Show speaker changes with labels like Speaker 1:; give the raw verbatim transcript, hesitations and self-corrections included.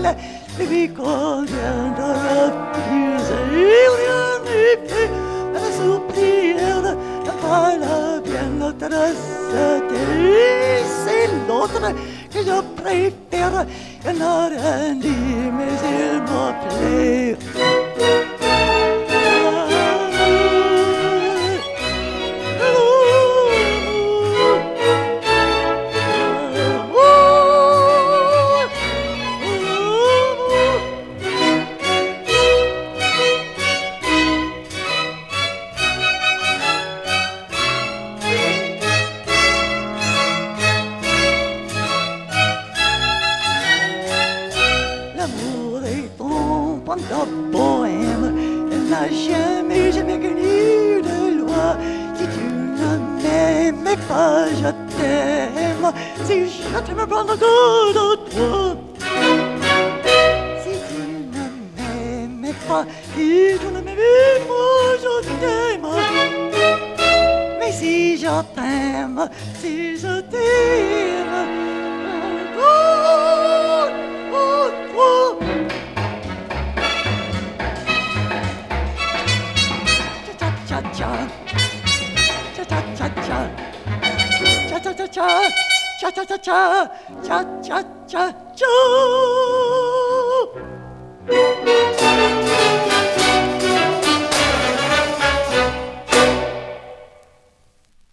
Speaker 1: belle, et puis combien de reprises il n'y plus à la soupir de pas la bien l'autre c'est l'autre que je préfère, il n'a rien dit, mais il me plaît. De bohème, elle n'a jamais, jamais connu de loi. Si tu ne m'aimais pas, je t'aime. Si je t'aime, prends le goût de toi. Si tu ne m'aimais pas, si tu ne m'aimais pas, je t'aime. Mais si je t'aime, si je t'aime, oh, oh, oh. Cha cha cha cha cha cha cha cha cha cha cha cha cha cha cha cha cha